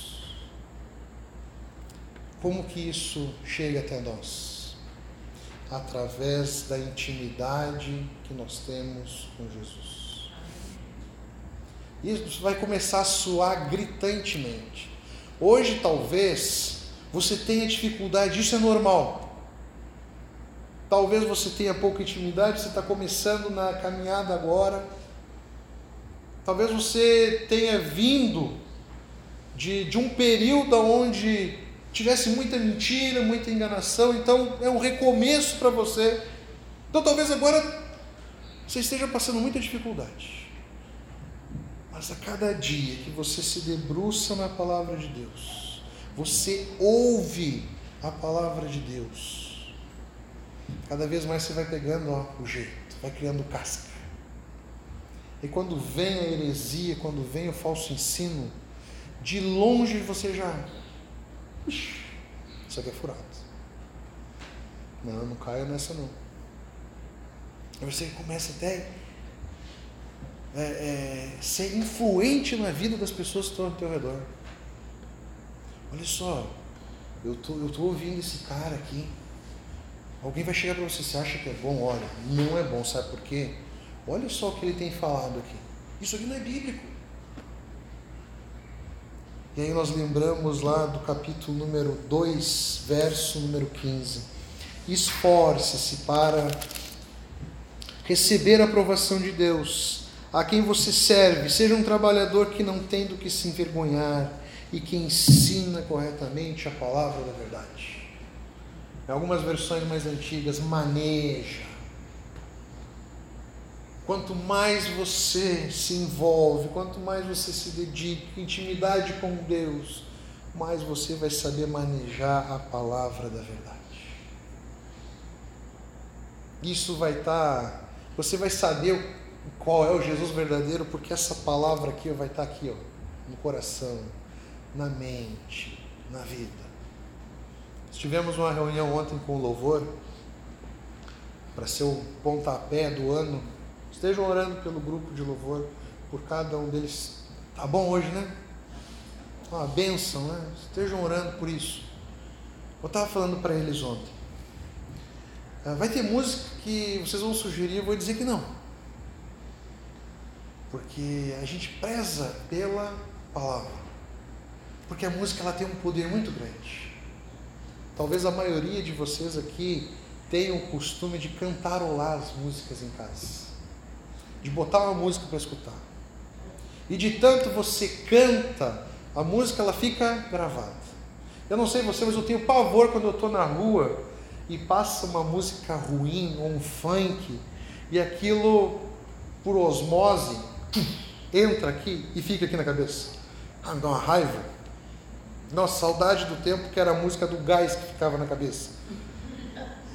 Como que isso chega até nós? Através da intimidade que nós temos com Jesus. Isso vai começar a soar gritantemente. Hoje, talvez, você tenha dificuldade, isso é normal. Talvez você tenha pouca intimidade, você está começando na caminhada agora. Talvez você tenha vindo de, de um período onde tivesse muita mentira, muita enganação, então é um recomeço para você. Então talvez agora você esteja passando muita dificuldade. Mas a cada dia que você se debruça na palavra de Deus, você ouve a palavra de Deus, cada vez mais você vai pegando ó, o jeito, vai criando casca. E quando vem a heresia, quando vem o falso ensino, de longe você já... Ixi, isso aqui é furado. Não, não caia nessa não. Aí você começa até é, é, ser influente na vida das pessoas que estão ao teu redor. Olha só, eu tô, eu tô ouvindo esse cara aqui. Alguém vai chegar para você, você acha que é bom? Olha, não é bom, sabe por quê? Olha só o que ele tem falado aqui. Isso aqui não é bíblico. E aí nós lembramos lá do capítulo número dois, verso número quinze. Esforce-se para receber a aprovação de Deus, a quem você serve. Seja um trabalhador que não tem do que se envergonhar e que ensina corretamente a palavra da verdade. Em algumas versões mais antigas, maneja. Quanto mais você se envolve, quanto mais você se dedica, intimidade com Deus, mais você vai saber manejar a palavra da verdade. Isso vai estar, você vai saber qual é o Jesus verdadeiro, porque essa palavra aqui vai estar aqui, ó, no coração, na mente, na vida. Tivemos uma reunião ontem com o Louvor, para ser o pontapé do ano. Estejam orando pelo grupo de louvor, por cada um deles. Tá bom hoje, né? Uma bênção, né? Estejam orando por isso. Eu estava falando para eles ontem. Vai ter música que vocês vão sugerir, eu vou dizer que não. Porque a gente preza pela palavra. Porque a música ela tem um poder muito grande. Talvez a maioria de vocês aqui tenham o costume de cantarolar as músicas em casa. De botar uma música para escutar. E de tanto você canta, a música ela fica gravada. Eu não sei você, mas eu tenho pavor quando eu estou na rua e passa uma música ruim ou um funk e aquilo, por osmose, entra aqui e fica aqui na cabeça. Ah, me dá uma raiva. Nossa, saudade do tempo que era a música do gás que ficava na cabeça.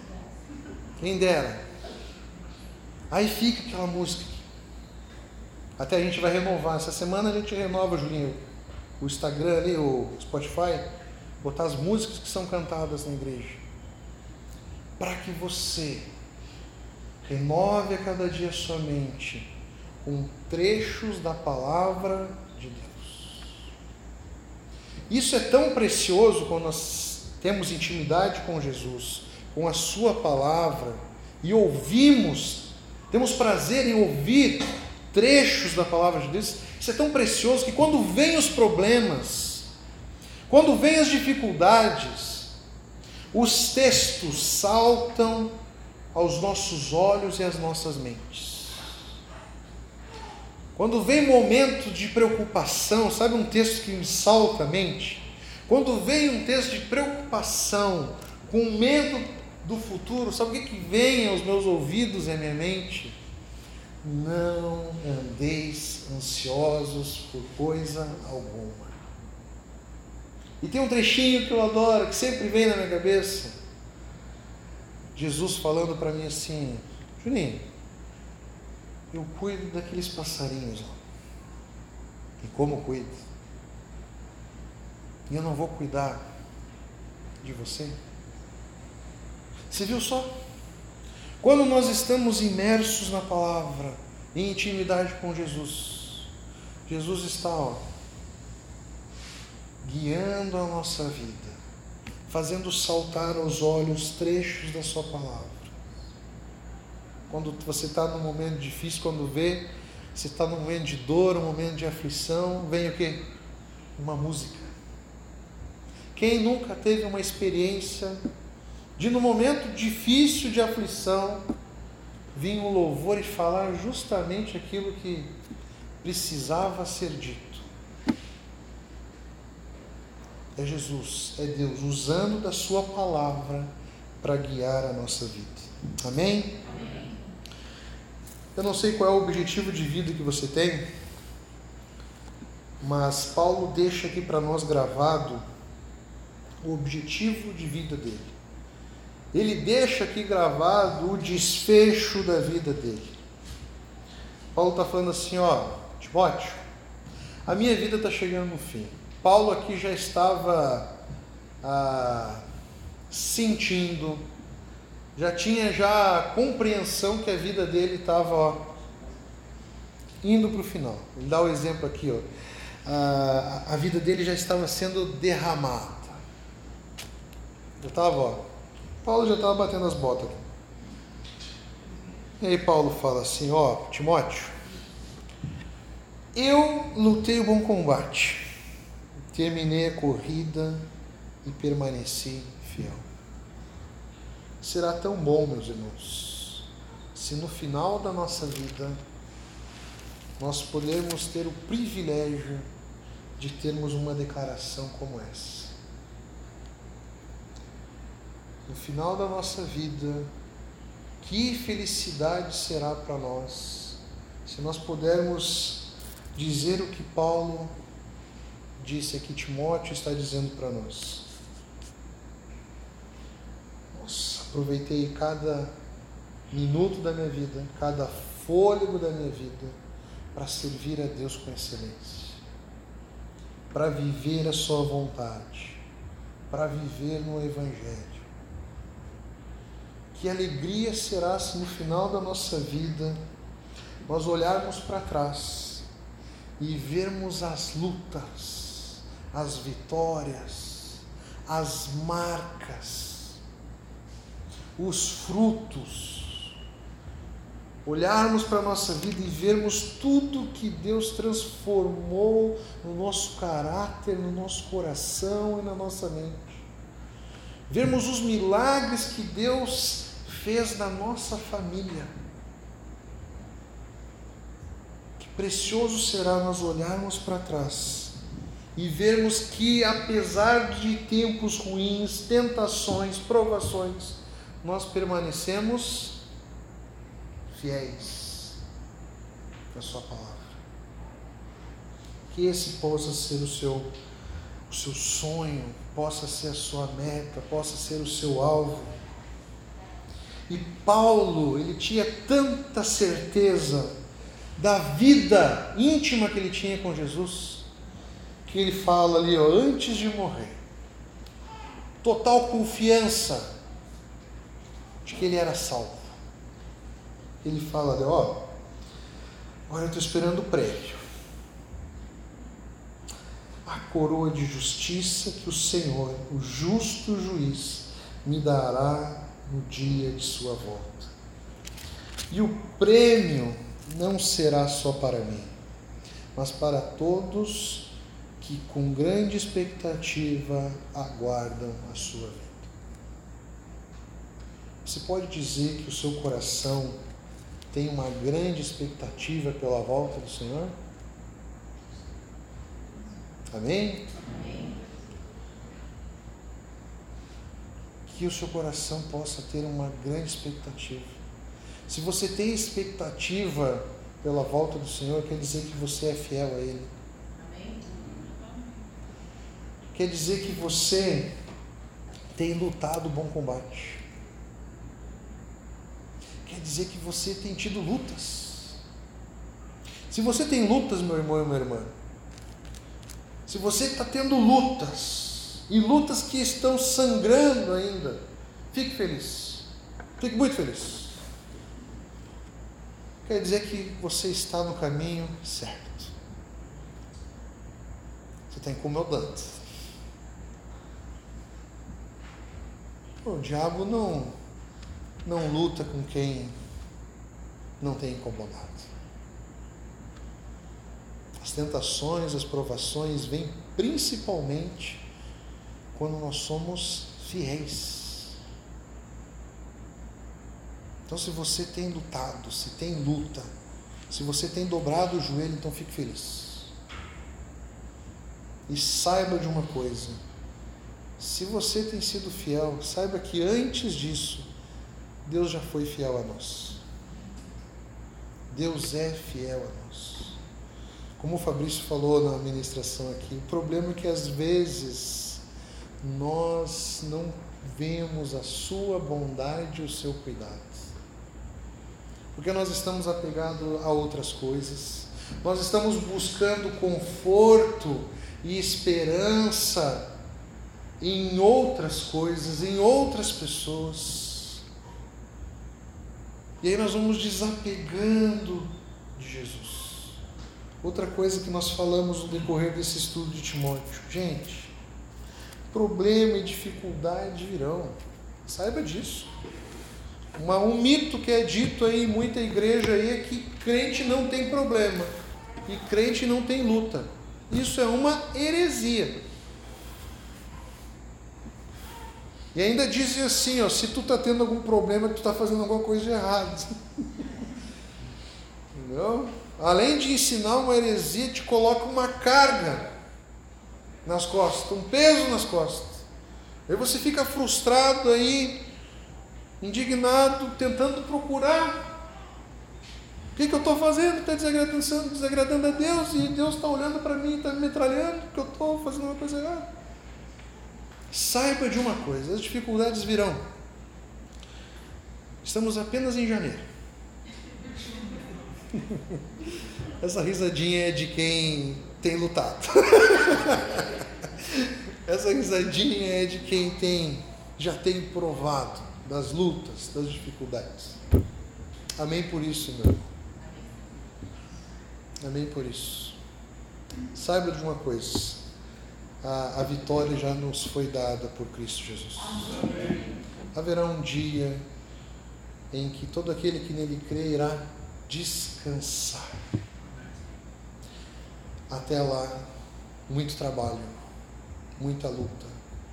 Quem dera. Aí fica aquela música. Até a gente vai renovar. Essa semana a gente renova, Julinho, o Instagram ali, o Spotify, botar as músicas que são cantadas na igreja. Para que você renove a cada dia a sua mente com trechos da palavra de Deus. Isso é tão precioso quando nós temos intimidade com Jesus, com a sua palavra, e ouvimos, temos prazer em ouvir trechos da palavra de Deus. Isso é tão precioso que quando vêm os problemas, quando vêm as dificuldades, os textos saltam aos nossos olhos e às nossas mentes. Quando vem momento de preocupação, sabe um texto que me salta a mente? Quando vem um texto de preocupação, com medo do futuro, sabe o que, que vem aos meus ouvidos e à minha mente? Não andeis ansiosos por coisa alguma. E tem um trechinho que eu adoro, que sempre vem na minha cabeça. Jesus falando para mim assim: Juninho, eu cuido daqueles passarinhos, ó. E como cuido? E eu não vou cuidar de você? Você viu só? Quando nós estamos imersos na palavra, em intimidade com Jesus, Jesus está, ó, guiando a nossa vida, fazendo saltar aos olhos trechos da sua palavra. Quando você está num momento difícil, quando vê, você está num momento de dor, um momento de aflição, vem o quê? Uma música. Quem nunca teve uma experiência de, no momento difícil de aflição, vir um louvor e falar justamente aquilo que precisava ser dito? É Jesus, é Deus, usando da sua palavra para guiar a nossa vida. Amém? Amém. Eu não sei qual é o objetivo de vida que você tem, mas Paulo deixa aqui para nós gravado o objetivo de vida dele. Ele deixa aqui gravado o desfecho da vida dele. Paulo está falando assim, ó, Timóteo, a minha vida está chegando no fim. Paulo aqui já estava ah, sentindo, já tinha já a compreensão que a vida dele estava, ó, indo para o final. Ele dá o exemplo aqui, ó, ah, a vida dele já estava sendo derramada. Já estava, ó, Paulo já estava batendo as botas aqui. E aí Paulo fala assim, ó, Timóteo, eu lutei o bom combate, terminei a corrida e permaneci fiel. Será tão bom, meus irmãos, se no final da nossa vida nós pudermos ter o privilégio de termos uma declaração como essa. No final da nossa vida, que felicidade será para nós se nós pudermos dizer o que Paulo disse aqui, Timóteo está dizendo para nós. Nossa, aproveitei cada minuto da minha vida, cada fôlego da minha vida para servir a Deus com excelência, para viver a sua vontade, para viver no Evangelho. Que alegria será se no final da nossa vida nós olharmos para trás e vermos as lutas, as vitórias, as marcas, os frutos. Olharmos para a nossa vida e vermos tudo que Deus transformou no nosso caráter, no nosso coração e na nossa mente. Vermos os milagres que Deus fez na nossa família. Que precioso será nós olharmos para trás e vermos que, apesar de tempos ruins, tentações, provações, nós permanecemos fiéis à sua palavra. Que esse possa ser o seu, o seu sonho, possa ser a sua meta, possa ser o seu alvo. E Paulo, ele tinha tanta certeza da vida íntima que ele tinha com Jesus, que ele fala ali, ó, antes de morrer, total confiança de que ele era salvo. Ele fala ali, ó, agora eu estou esperando o prémio, a coroa de justiça que o Senhor, o justo juiz, me dará no dia de sua volta. E o prêmio não será só para mim, mas para todos que com grande expectativa aguardam a sua vida. Você pode dizer que o seu coração tem uma grande expectativa pela volta do Senhor? Amém? Amém. Que o seu coração possa ter uma grande expectativa. Se você tem expectativa pela volta do Senhor, quer dizer que você é fiel a Ele. Amém. Quer dizer que você tem lutado o bom combate. Quer dizer que você tem tido lutas. Se você tem lutas, meu irmão e minha irmã, se você está tendo lutas, e lutas que estão sangrando ainda, fique feliz. Fique muito feliz. Quer dizer que você está no caminho certo. Você está incomodando. O diabo não, não luta com quem não tem incomodado. As tentações, as provações vêm principalmente quando nós somos fiéis. Então, se você tem lutado, se tem luta, se você tem dobrado o joelho, então fique feliz. E saiba de uma coisa: se você tem sido fiel, saiba que antes disso, Deus já foi fiel a nós. Deus é fiel a nós. Como o Fabrício falou na ministração aqui, o problema é que às vezes nós não vemos a sua bondade e o seu cuidado. Porque nós estamos apegados a outras coisas, nós estamos buscando conforto e esperança em outras coisas, em outras pessoas. E aí nós vamos desapegando de Jesus. Outra coisa que nós falamos no decorrer desse estudo de Timóteo, gente, problema e dificuldade virão, saiba disso. Uma, um mito que é dito aí em muita igreja aí é que crente não tem problema e crente não tem luta. Isso é uma heresia. E ainda dizem assim, ó, se tu está tendo algum problema, tu está fazendo alguma coisa de errado. Entendeu? Além de ensinar uma heresia, te coloca uma carga nas costas, um peso nas costas. Aí você fica frustrado aí, indignado, tentando procurar. O que, que eu estou fazendo? Está desagradando, desagradando a Deus, e Deus está olhando para mim, está me metralhando, porque eu estou fazendo uma coisa errada. Saiba de uma coisa, as dificuldades virão. Estamos apenas em janeiro. Essa risadinha é de quem tem lutado. Essa risadinha é de quem tem, já tem provado das lutas, das dificuldades. Amém por isso, meu irmão. Amém por isso. Saiba de uma coisa, a, a vitória já nos foi dada por Cristo Jesus. Amém. Haverá um dia em que todo aquele que nele crê irá descansar. Até lá, muito trabalho, muita luta,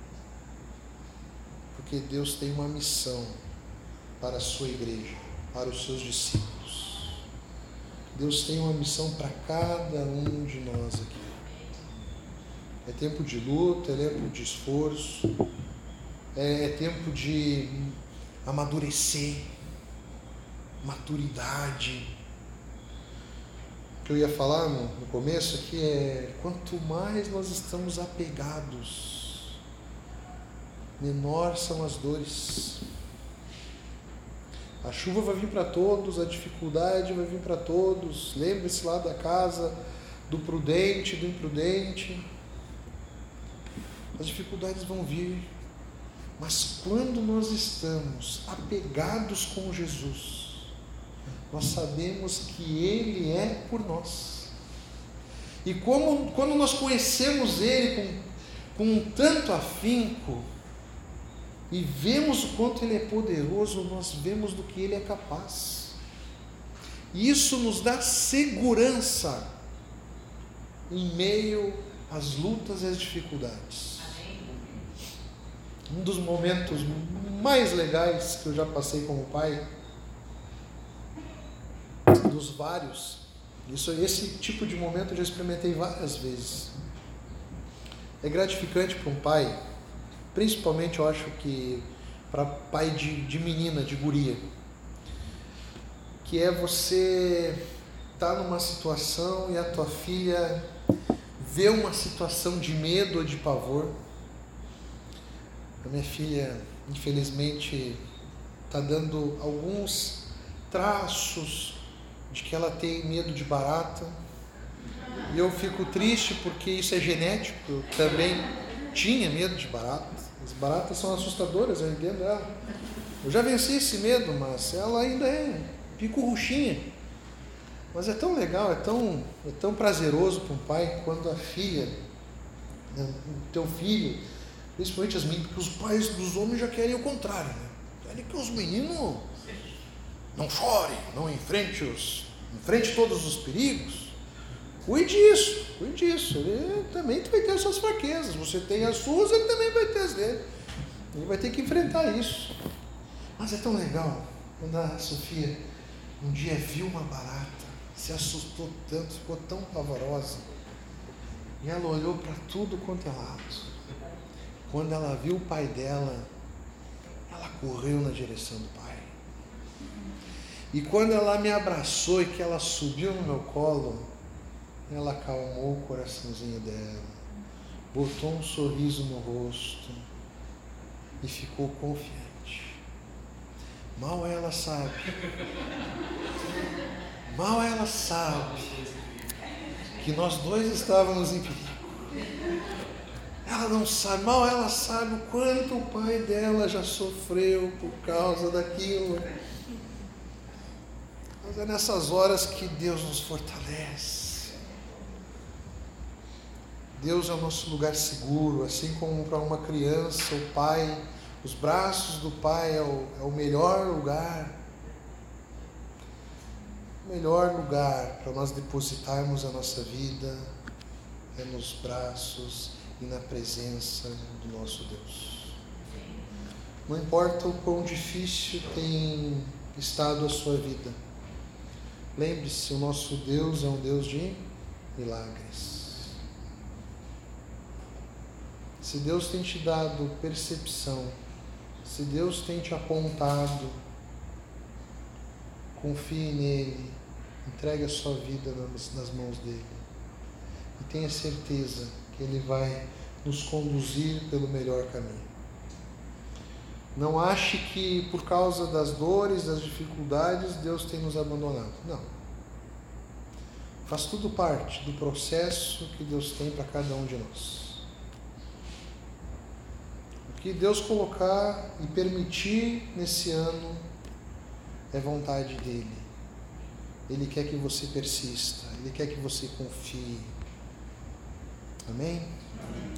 porque Deus tem uma missão para a sua igreja, para os seus discípulos. Deus tem uma missão para cada um de nós aqui. É tempo de luta, é tempo de esforço, é, é tempo de amadurecer, maturidade. O que eu ia falar no, no começo aqui é: quanto mais nós estamos apegados, menor são as dores. A chuva vai vir para todos, a dificuldade vai vir para todos. Lembre-se lá da casa do prudente, do imprudente. As dificuldades vão vir. Mas quando nós estamos apegados com Jesus, nós sabemos que Ele é por nós. E como, quando nós conhecemos Ele com, com tanto afinco, e vemos o quanto Ele é poderoso, nós vemos do que Ele é capaz. E isso nos dá segurança em meio às lutas e às dificuldades. Um dos momentos mais legais que eu já passei como pai, dos vários, isso, esse tipo de momento eu já experimentei várias vezes. É gratificante para um pai, principalmente eu acho que para pai de, de menina, de guria, que é você estar tá numa situação e a tua filha vê uma situação de medo ou de pavor. A minha filha, infelizmente, está dando alguns traços de que ela tem medo de barata. E eu fico triste porque isso é genético. Eu também tinha medo de barata. As baratas são assustadoras, eu entendo ela. Eu já venci esse medo, mas ela ainda é pico-ruchinha. Mas é tão legal, é tão, é tão prazeroso para um pai quando a filha, o teu filho, principalmente as meninas, porque os pais dos homens já querem o contrário, né? Querem que os meninos não chorem, não enfrente os, enfrente todos os perigos. Cuide disso, cuide disso. Ele também vai ter as suas fraquezas. Você tem as suas, ele também vai ter as dele. Ele vai ter que enfrentar isso. Mas é tão legal quando a Sofia um dia viu uma barata, se assustou tanto, ficou tão pavorosa. E ela olhou para tudo quanto é lado. Quando ela viu o pai dela, ela correu na direção do pai. E quando ela me abraçou e que ela subiu no meu colo, ela acalmou o coraçãozinho dela, botou um sorriso no rosto e ficou confiante. Mal ela sabe, mal ela sabe que nós dois estávamos em perigo. Ela não sabe, mal ela sabe o quanto o pai dela já sofreu por causa daquilo. Mas é nessas horas que Deus nos fortalece. Deus é o nosso lugar seguro, assim como para uma criança, o pai, os braços do pai é o, é o melhor lugar. O melhor lugar para nós depositarmos a nossa vida é nos braços e na presença do nosso Deus. Não importa o quão difícil tem estado a sua vida, lembre-se, o nosso Deus é um Deus de milagres. Se Deus tem te dado percepção, se Deus tem te apontado, confie nele, entregue a sua vida nas, nas mãos dele e tenha certeza que Ele vai nos conduzir pelo melhor caminho. Não ache que por causa das dores, das dificuldades, Deus tem nos abandonado. Não. Faz tudo parte do processo que Deus tem para cada um de nós. O que Deus colocar e permitir nesse ano é vontade dEle. Ele quer que você persista, Ele quer que você confie. Amém?